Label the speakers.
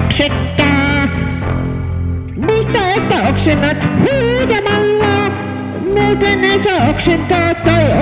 Speaker 1: oksettaa. Mistä että oksennat huudamalla? Muuten ei saa oksentaa tai